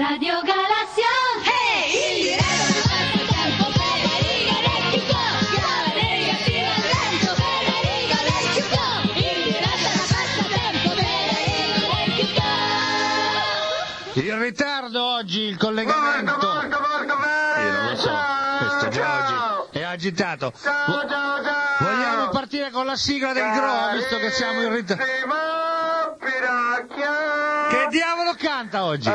Radio Galassia, hey! Il diretto tempo Federico Elettrico, chiave attiva al lento Federico Elettrico, il diretto da passatempo Federico Elettrico. In ritardo oggi il collegamento. Io non lo so, questo già oggi è agitato. Vogliamo partire con la sigla del GRO, visto che siamo in ritardo. Che diavolo canta oggi?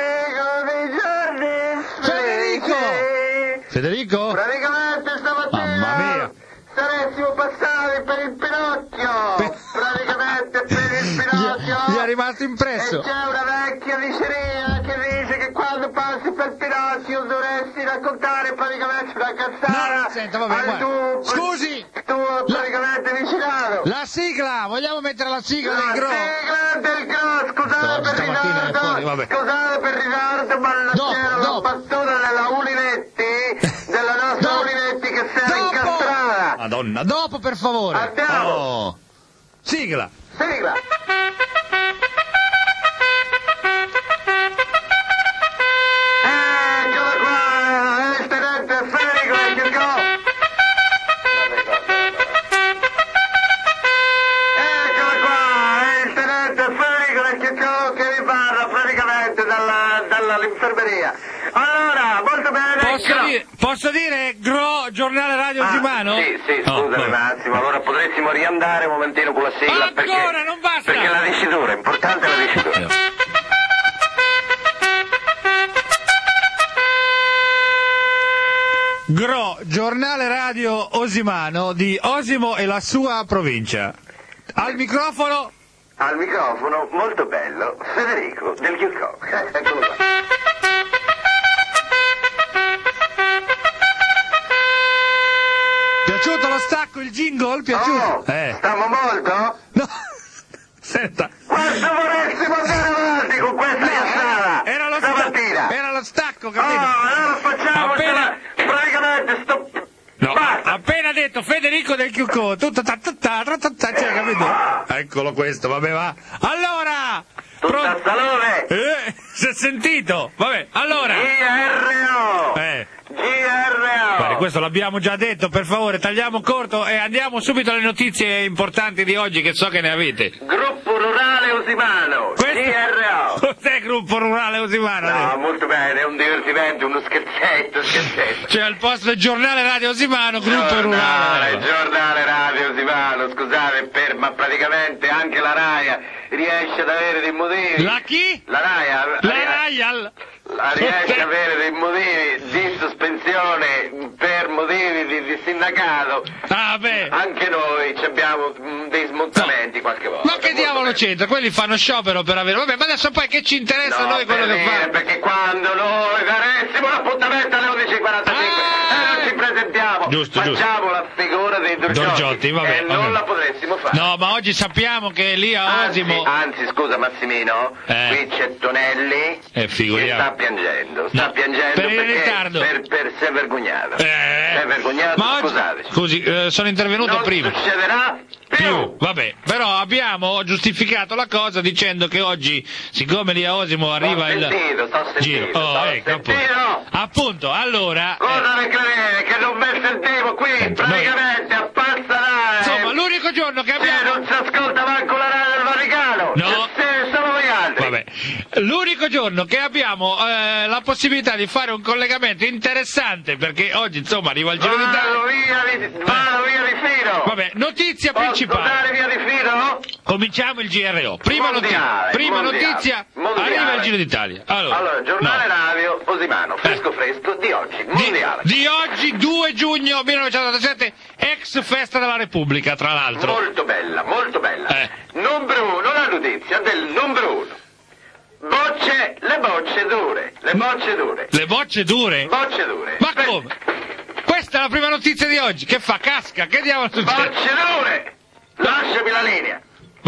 Federico! Federico? Praticamente stamattina Mamma mia! saressimo passati per il Pinocchio! Praticamente per il Pinocchio! Gli è rimasto impresso! E c'è una vecchia diceria che dice che quando passi per Pinocchio dovresti raccontare praticamente una cazzata! No, senta, vabbè, guarda. Scusi! tuo praticamente vicinato! La sigla! Vogliamo mettere la sigla del GRO? La sigla del GRO! Scusate per Stamattina è fuori, vabbè. ritardo! Scusate per ritardo, ma non c'era una battuta della Ulivetti, della nostra Ulivetti che si era incastrata! Madonna, dopo per favore! Andiamo. Oh. Sigla! Sigla! Eccolo qua! Il tenente Federico Elettrico! Eccolo qua! Il tenente Federico Elettrico che vi parla praticamente dall'infermeria. Allora, molto bene! Posso dire GRO, giornale radio Zimano? Sì, Oh, scusami un attimo, allora potressimo riandare un momentino con la sigla. Ancora, non basta! Perché la dicitura, è importante la dicitura. GRO, giornale radio Osimano di Osimo e la sua provincia. Al microfono... Al microfono, molto bello, Federico del Chirco. Eccolo qua. Piaciuto lo stacco, il jingle? Piaciuto? Oh, stiamo molto? No, senta. Quanto vorresti andare avanti con questa cazzata? Era lo stamattina. Era lo stacco, Oh, capito? allora facciamo praticamente sto... No, Basta. appena detto Federico del Chiucco, tutto cioè, capito? Eccolo questo, vabbè, va. Allora! Tutta salone! Si è sentito? Vabbè, allora! GRO! GRO! Guardi, questo l'abbiamo già detto, per favore, tagliamo corto e andiamo subito alle notizie importanti di oggi, che so che ne avete. Gruppo Rurale Osimano! GRO! Cos'è Gruppo Rurale Osimano? No, molto bene, è un divertimento, uno scherzetto. Cioè, al posto del giornale radio Osimano, Gruppo Rurale. Il giornale radio Osimano, scusate, ma praticamente anche la Raia riesce ad avere dei motivi. La chi? La Raia. Riesce ad avere dei motivi di sospensione per motivi di sindacato. Ah, beh. Anche noi abbiamo dei smontamenti qualche volta. Ma che diavolo c'entra? Quelli fanno sciopero per avere... Vabbè, ma adesso poi che ci interessa a noi quello che fanno? Perché quando noi daressimo l'appuntamento alle 11:45 non ci presentiamo, facciamo la figura dei Dorgiotti, vabbè, e non la potressimo fare. No, ma oggi sappiamo che lì a Osimo... Anzi, scusa Massimino, qui c'è Tonelli che sta piangendo, per il perché ritardo. Si è vergognato. Si è vergognato, ma oggi, scusateci. Scusi, sono intervenuto prima. Non succederà più. Vabbè, però abbiamo giustificato la cosa dicendo che oggi, siccome lì a Osimo arriva Sto sentito. Appunto, allora... Cosa ne credete? Che non mi sentivo qui, praticamente a Passanare. Insomma, l'unico giorno che abbiamo... non si ascolta manco la radio del Vaticano. No. Solo voi altri. Vabbè, l'unico giorno che abbiamo la possibilità di fare un collegamento interessante, perché oggi, insomma, arriva il Giro d'Italia... Vado via di filo. Vabbè, notizia Posso principale. andare via di filo? Cominciamo il GRO. Prima notizia, arriva il Giro d'Italia. Allora, giornale radio Osimano, fresco di oggi, mondiale. Di oggi, 2 giugno 1987, ex festa della Repubblica, tra l'altro. Molto bella, molto bella. Numero 1, la notizia del numero 1. Le bocce dure. Le bocce dure? Bocce dure. Ma come? Questa è la prima notizia di oggi. Che fa? Casca? Che diavolo succede? Bocce dure. Lasciami la linea.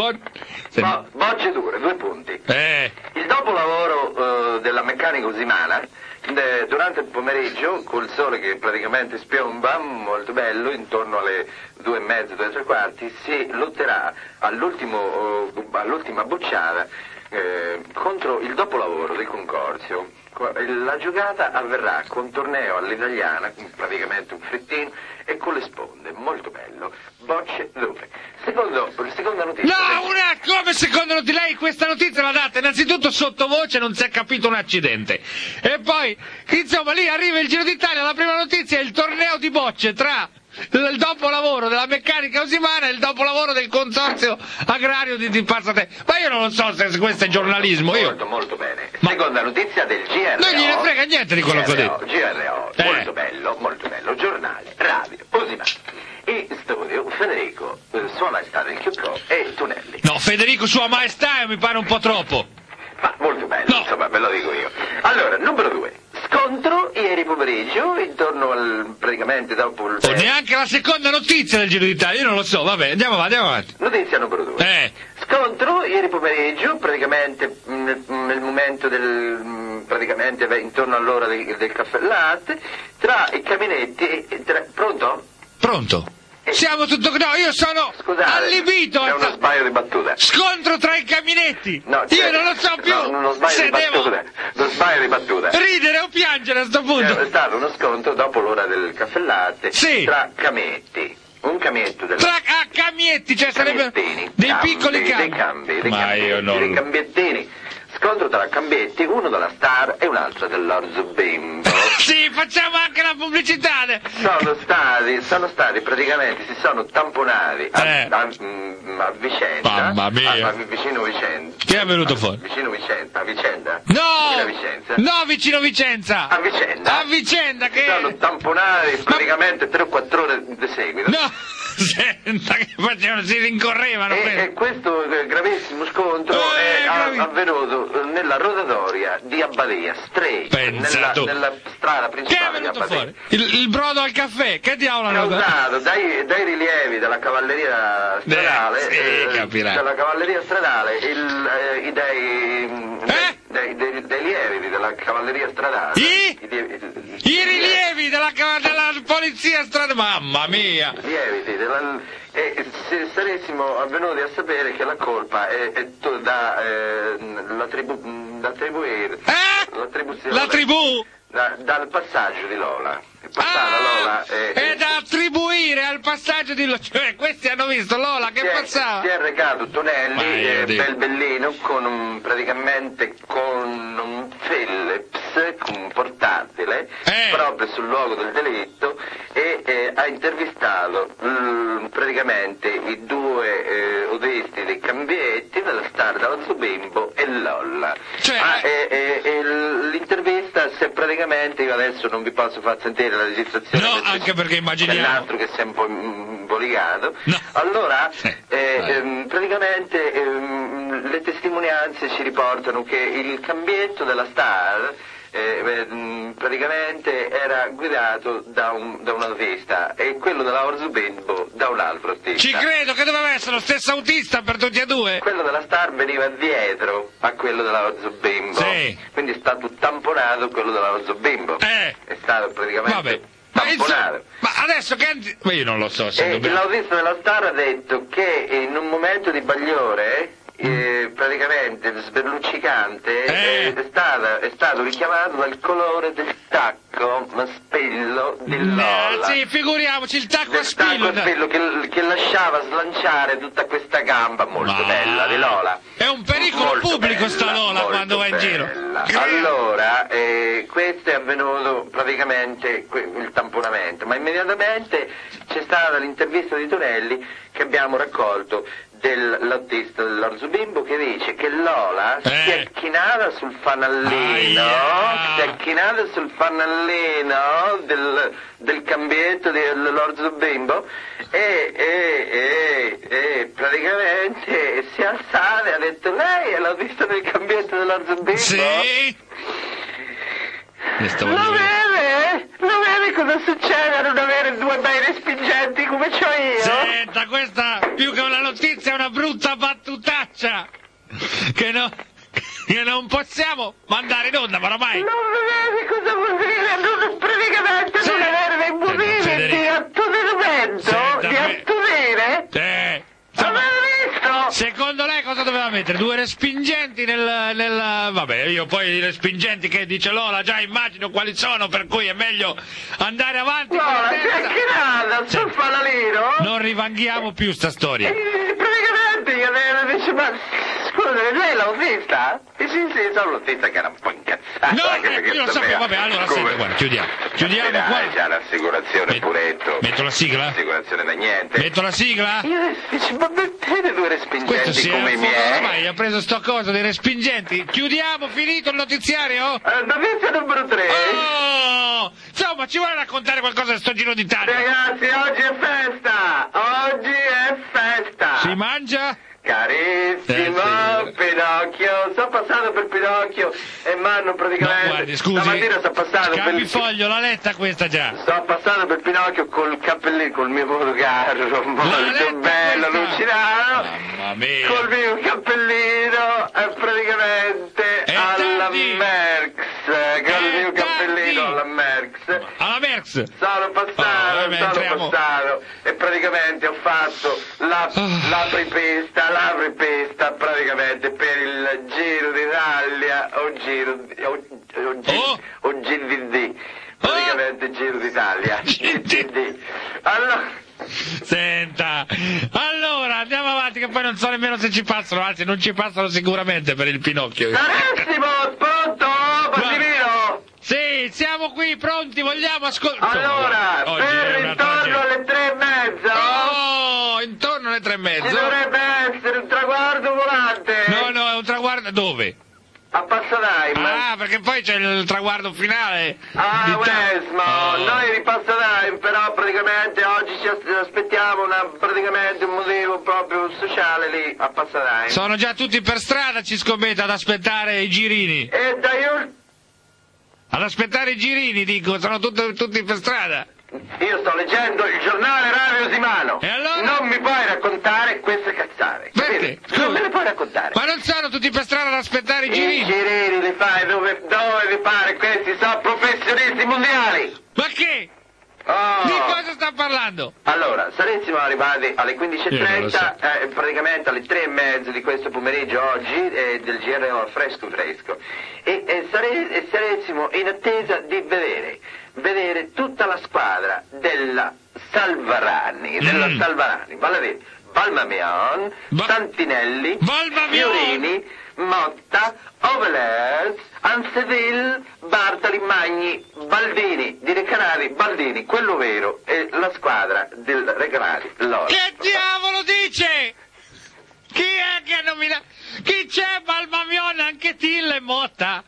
Bocce dure, 2 punti. Il dopolavoro della meccanica osimana, durante il pomeriggio, col sole che praticamente spiomba, molto bello, intorno alle 2:30, 2:45, si lotterà all'ultima bocciata contro il dopolavoro del consorzio. La giocata avverrà con torneo all'italiana, praticamente un frittino, e con le sponde, molto bello. Bocce dove? Seconda notizia. No, come secondo notizia? Lei questa notizia la date innanzitutto sottovoce, non si è capito un accidente. E poi, insomma, lì arriva il Giro d'Italia, la prima notizia è il torneo di bocce tra il dopolavoro della meccanica usimana e il dopolavoro del consorzio agrario di Passatempo. Ma io non lo so se questo è giornalismo. Molto bene. Seconda notizia del GRO. Non gliene frega niente di quello che ho detto. GRO, molto bello, giornale, radio, usimana. In studio Federico, Sua Maestà del Chiocco e Tonelli. No, Federico Sua Maestà mi pare un po' troppo. Ma molto bello, insomma, ve lo dico io. Allora, numero 2. Scontro ieri pomeriggio, intorno praticamente dopo il... neanche la seconda notizia del Giro d'Italia, io non lo so, vabbè, andiamo avanti. Notizia numero 2. Scontro ieri pomeriggio, praticamente nel momento praticamente intorno all'ora del caffè latte, tra i caminetti... Pronto? Pronto? Siamo tutto... No, io sono allibito. È uno sbaglio di battuta. Scontro tra i caminetti. No, io non lo so più. No, uno sbaglio di battuta. Ridere o piangere a sto punto. È stato uno scontro dopo l'ora del caffè latte tra cametti. Un cametto camietti, cioè sarebbero dei piccoli cambi. Dei cambiettini. Scontro tra cambietti, uno della Star e un altro dell'Orzo Bimbo. Sì, facciamo anche la pubblicità. Sono stati praticamente, si sono tamponati a Vicenza. Mamma mia. Vicino Vicenza. Che è venuto fuori? Vicino Vicenza, a Vicenza. No, vicino Vicenza. A Vicenza. A Vicenza che... Si sono tamponati praticamente 3 o 4 ore di seguito. No! Senta che facevano, si rincorrevano. E questo gravissimo scontro è avvenuto nella rotatoria di Abbadia, nella strada principale di Abbadia. Fuori? Il brodo al caffè, che diavolo hanno dato? Dai rilievi della cavalleria stradale, della cavalleria stradale, dei lieviti della cavalleria stradale. I rilievi della polizia stradale, mamma mia! Lieviti e se saressimo avvenuti a sapere che la colpa è la tribù dal passaggio di Lola. Lola è da attribuire al passaggio di Lola, cioè questi hanno visto Lola che passava. Si è recato Tonelli, bellino, praticamente con un Philips, un portatile, proprio sul luogo del delitto, e ha intervistato praticamente i 2 odesti dei cambietti della Star dell'Orzo Bimbo e Lola. L'intervista, se praticamente, io adesso non vi posso far sentire la registrazione, no, anche perché immaginiamo un altro che si è un po' imbolicato. No. Allora praticamente le testimonianze ci riportano che il cambietto della Star praticamente era guidato da un autista e quello della Orzo Bimbo da un altro autista. Ci credo che doveva essere lo stesso autista per tutti e 2. Quello della Star veniva dietro a quello della Orzo Bimbo, quindi è stato tamponato quello della Orzo Bimbo. È stato praticamente tamponato. Ma adesso che... Ma io non lo so se l'autista della Star ha detto che in un momento di bagliore praticamente sberluccicante è stato richiamato dal colore del tacco spillo di Lola. Sì, figuriamoci, il tacco a spillo che lasciava slanciare tutta questa gamba molto bella di Lola. È un pericolo pubblico sta Lola quando va in giro. Allora questo è avvenuto praticamente il tamponamento, ma immediatamente c'è stata l'intervista di Tonelli che abbiamo raccolto dell'autista dell'Orzo Bimbo, che dice che Lola si è chinata sul fanallino, del cambietto dell'Orzo Bimbo e praticamente si è alzata e ha detto: lei è l'autista del cambietto dell'Orzo Bimbo? Sì. Lo vede cosa succede a non avere 2 bei respingenti come c'ho io? Senta, questa più che una notizia è una brutta battutaccia che non possiamo mandare in onda, ma ormai... Non vede cosa vuol dire praticamente non avere dei motivi di attuamento, di attutire? Avete visto? Secondo lei cosa doveva mettere? mettere due respingenti nel... Vabbè, io poi i respingenti che dice Lola già immagino quali sono, per cui è meglio andare avanti. Lola, c'è che nada, sul fanalino. Non rivanghiamo più sta storia. Praticamente io dice, ma scusa, lei l'ho vista? Sì, solo l'ho vista che era un po' incazzata. No, io lo sapevo, vabbè, allora senti, guarda, chiudiamo qua. C'ha l'assicurazione puretto. Metto la sigla? L'assicurazione da niente. Metto la sigla? Io dice, ma mettete due respingenti come i miei? Ormai ha preso sto coso dei respingenti. Chiudiamo, finito il notiziario? Notizia numero 3. Oh! Insomma, ci vuole raccontare qualcosa di sto Giro d'Italia? Ragazzi, oggi è festa! Oggi è festa! Si mangia? Carissimo sì. Pinocchio, sono passato per Pinocchio e m'hanno praticamente... No, guardi, scusi, stamattina sono passato Scapifoglio, l'ha letta questa già. Sono passato per Pinocchio col cappellino, col mio fotocarro, molto bello, lucinato. Mamma mia. Col mio cappellino e praticamente alla tardi. Merx. Col mio cappellino alla Merx. Alla Merx. Sono passato e praticamente ho fatto l'apripista praticamente per il Giro d'Italia o GDD, praticamente Giro d'Italia. GDD. Allora, senta, allora andiamo avanti che poi non so nemmeno se ci passano, anzi non ci passano sicuramente per il Pinocchio. Carissimo, pronto? Passimino? Sì, siamo qui pronti, vogliamo ascoltare. Allora, per intorno alle 3:30. Oh, intorno alle 3:30. Ci dovrebbe essere un traguardo volante. No, è un traguardo dove? A Passadime. Ah, perché poi c'è il traguardo finale. Wesmo, noi di Passadime, però praticamente oggi ci aspettiamo praticamente un motivo proprio sociale lì a Passadime. Sono già tutti per strada, ci scommetto, ad aspettare i girini. E da io... Ad aspettare i girini, dico, sono tutti per strada. Io sto leggendo il giornale Radio Simano. E allora? Non mi puoi raccontare queste cazzate. Perché? Non me le puoi raccontare. Ma non sono tutti per strada ad aspettare i girini? I girini li fai dove vi pare, questi sono professionisti mondiali. Ma che? Oh. Di cosa sta parlando? Allora, saremo arrivati alle 15:30, praticamente alle 3:30 di questo pomeriggio oggi, del GRO fresco. E saremo in attesa di vedere tutta la squadra della Salvarani, vale a dire Balmamion, Santinelli, Fiorini, Motta, Ovelers, Anseville, Bartali, Magni, Baldini, di Recanati, Baldini, quello vero, e la squadra del Recanati, Lola. Che diavolo dice? Chi è che ha nominato? Chi c'è? Balmamion, anche Till e Motta?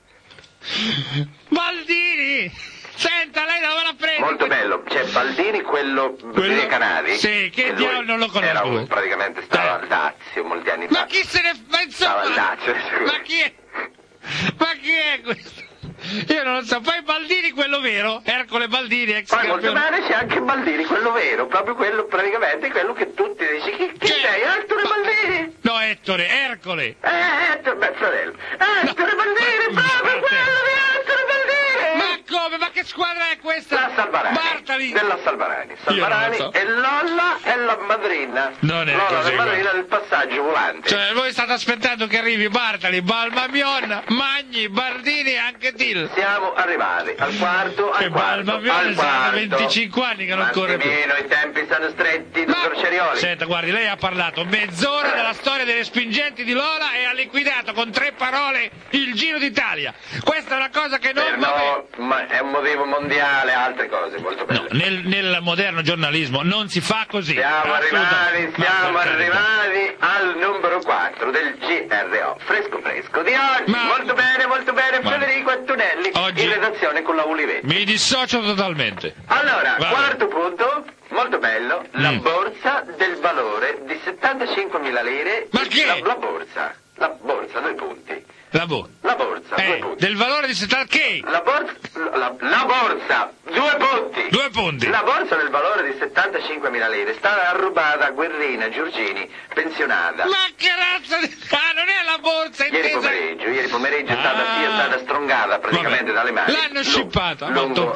Baldini! Senta, lei dove la prende? Molto bello, c'è Baldini, quello dei Canari. Sì, che diavolo non lo conosco. Praticamente stava al Lazio molti anni fa. Ma chi se ne fa, insomma? Stava al Lazio, ma chi è questo? Io non lo so. Poi Baldini, quello vero, Ercole Baldini, ex poi campione. molto bene c'è anche Baldini, quello vero, proprio quello, praticamente quello che tutti dici. Chi sei? Ettore Baldini? No, Ettore, Ercole. Ettore, beh, fratello. Ettore Baldini, proprio quello di Ettore Baldini! Ma come? Ma che squadra è questa? La Salvarani. Bartali. Della Salvarani. Salvarani so. e Lolla è la madrina. Non è Lolla così, è la madrina del passaggio volante. Cioè, voi state aspettando che arrivi Bartali, Balmamion, Magni, Bardini e anche Till. Siamo arrivati al quarto, al quarto. Balmamion saranno 25 anni che non corre più. I tempi sono stretti, dottor Cerioli. Senta, guardi, lei ha parlato mezz'ora della storia dei respingenti di Lola e ha liquidato con 3 parole il Giro d'Italia. Questa è una cosa che non va bene. Ma è un motivo mondiale, altre cose molto belle. No, nel moderno giornalismo non si fa così. Siamo arrivati al numero 4 del GRO fresco di oggi. Molto bene, Federico Antonelli oggi in redazione con la Ulivetti. Mi dissocio totalmente. Allora, quarto punto, molto bello, la borsa del valore di 75.000 lire. Ma che? La borsa, 2 punti. La borsa, 2 punti. del valore di 70 che? La borsa, 2 punti. 2 punti. La borsa del valore di 75.000 lire è stata rubata a Guerrina Giorgini, pensionata. Ma che razza di... Ah, non è la borsa intesa... Ieri pomeriggio è stata strongata praticamente dalle mani. L'hanno scippata. Lungo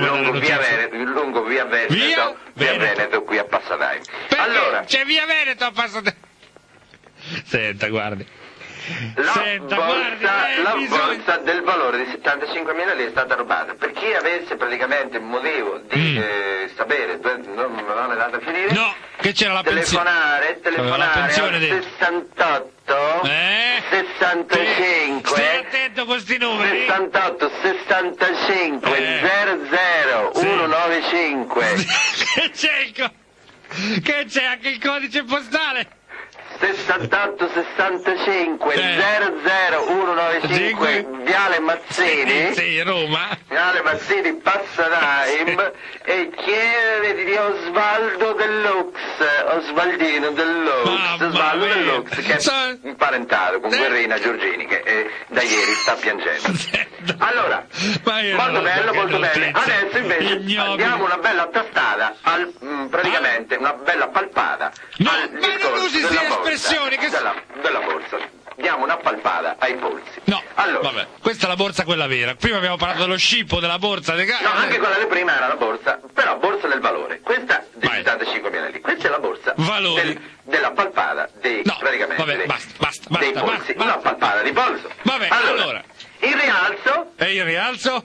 via Veneto qui a Passadime. Perché allora, c'è via Veneto a Passadime. Senta, guardi. Senta, guardi, la borsa del valore di 75.000 lire è stata rubata. Per chi avesse praticamente motivo di sapere, non me l'hanno dato a finire. No, che c'era la telefonare al 68 65 stai attento con sti numeri. 68 65 00 195. Che c'è anche il codice postale? 68 65 00 195 Viale Mazzini. Sì, Roma. Viale Mazzini Passadaim e chiede di Osvaldo Deluxe, Osvaldino Deluxe, Osvaldo Deluxe, che è imparentato con Guerrina Giorgini, che da ieri sta piangendo. Allora, molto bello, molto bene. Adesso invece diamo una bella tastata praticamente una bella palpata al discorso della borsa. Diamo una palpata ai polsi. No, allora, vabbè, questa è la borsa quella vera. Prima abbiamo parlato dello scippo della borsa. No, anche quella di prima era la borsa, però borsa del valore. Questa di 75.000 lire. Questa è la borsa della palpata dei praticamente dei polsi. Una palpata di polso. Vabbè, allora. Il rialzo. E il rialzo?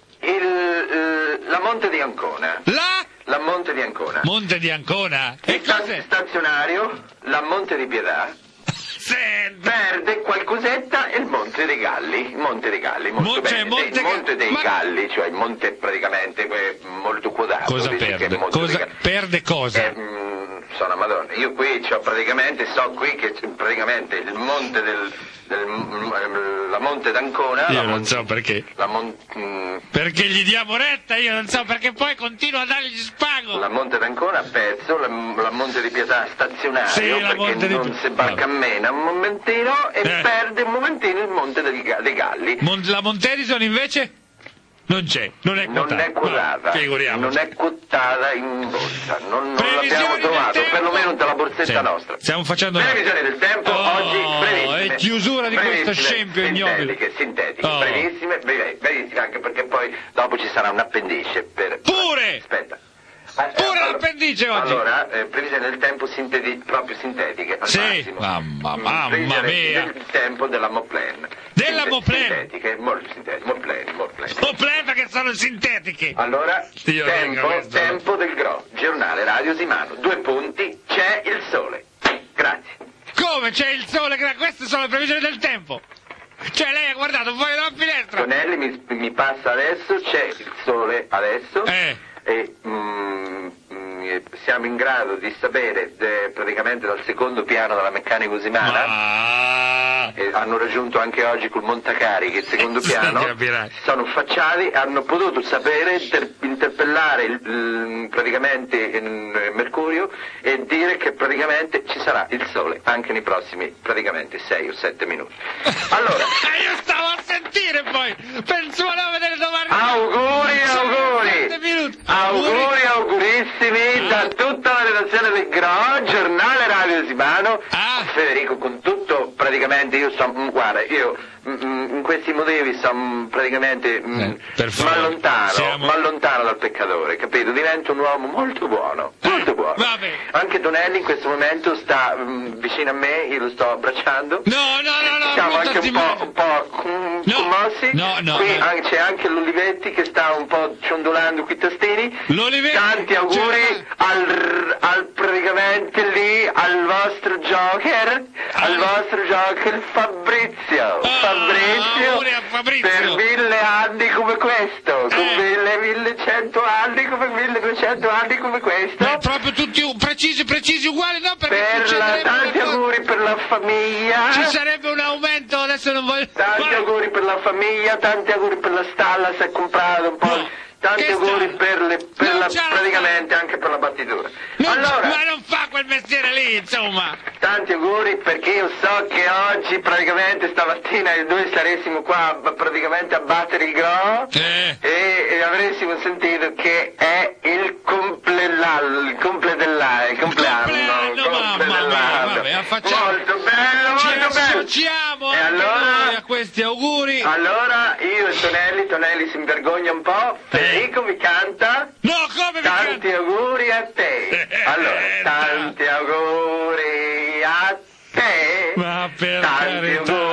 La Monte di Ancona. La Monte di Ancona. Monte di Ancona? E cos'è? Stazionario, la Monte di Pietà. Perde qualcosetta e il Monte dei Galli. Monte dei Galli, molto bene. Il Monte dei Galli, cioè il monte praticamente molto quotato. Cosa perde? Perde cosa? Sono Madonna. Io qui so qui che praticamente il monte la Monte d'Ancona. Io non so perché. Perché gli diamo retta, io non so perché poi continuo a dargli spago. La Monte d'Ancona ha perso, la Monte di Pietà stazionario, perché non si barcammena un momentino e perde un momentino il Monte dei Galli. La Monte Edison invece? Non c'è, non è quotata. Non è quotata in borsa, non l'abbiamo trovato, perlomeno dalla borsetta nostra. Stiamo facendo previsione del tempo oggi brevissime. È chiusura di questo scempio ignobile. Sintetiche, brevissime, anche perché poi dopo ci sarà un appendice per... Pure! Aspetta. Pure l'appendice oggi! Allora, previsione del tempo proprio sintetiche, al massimo. Mamma mia! Del tempo della Moplen. Della Moplen? Sintetiche, molto sintetiche, Moplen. Moplen perché sono sintetiche! Allora, tempo del GRO, giornale Radio Simano, 2 punti, c'è il sole. Grazie. Come c'è il sole? Queste sono le previsioni del tempo! Cioè lei ha guardato fuori dalla finestra! Tonelli mi passa adesso, c'è il sole adesso. E siamo in grado di sapere praticamente dal secondo piano della Meccanica Usimana, hanno raggiunto anche oggi col Montacarichi il secondo piano, si sono affacciati, hanno potuto sapere, interpellare praticamente Mercurio e dire che praticamente ci sarà il sole anche nei prossimi praticamente 6 o 7 minuti. Allora, io stavo a sentire poi, penso a vedere domani. Augurissimi da tutta la redazione del GRO, giornale Radio Simano. Federico, con tutto praticamente io in questi motivi sono praticamente m'allontano dal peccatore, capito? Divento un uomo molto buono, molto buono. Vabbè. Anche Tonelli in questo momento sta vicino a me, io lo sto abbracciando. No. Siamo anche un po' commossi. Qui c'è anche l'Olivetti che sta un po' ciondolando qui i tastini. Tanti auguri praticamente lì al vostro Joker, Fabrizio. Per 1000 anni come questo, con 1100 anni come 1200 anni come questo. Ma proprio tutti precisi uguali, no? Tanti auguri per la famiglia. Ci sarebbe un aumento, adesso non voglio. Tanti auguri per la famiglia, tanti auguri per la stalla, si è comprato un po'. Tanti auguri praticamente anche per la battitura. Ma non fa quel mestiere lì, insomma. Tanti auguri perché io so che oggi praticamente stamattina noi saressimo qua praticamente a battere il GRO e avressimo sentito che è il compleanno. Molto bello. Associamo noi a questi auguri. Allora io e Tonelli si invergogna un po'. Federico mi canta. No, come mi canta? Tanti auguri a te. Allora, tanti auguri a te. Ma per tanti auguri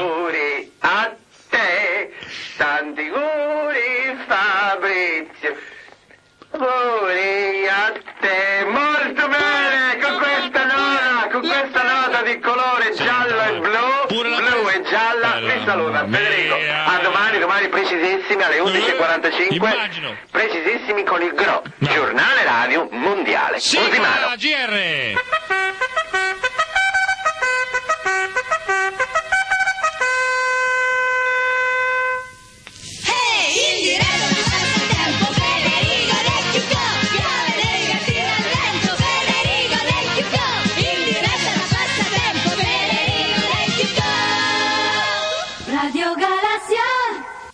auguri Fabrizio, auguri a te, molto bene, con questa nota di colore giallo e blu e gialla, vi saluta Federico, a domani precisissimi alle 11:45, precisissimi con il GRO, Giornale Radio Mondiale. Sigla GR!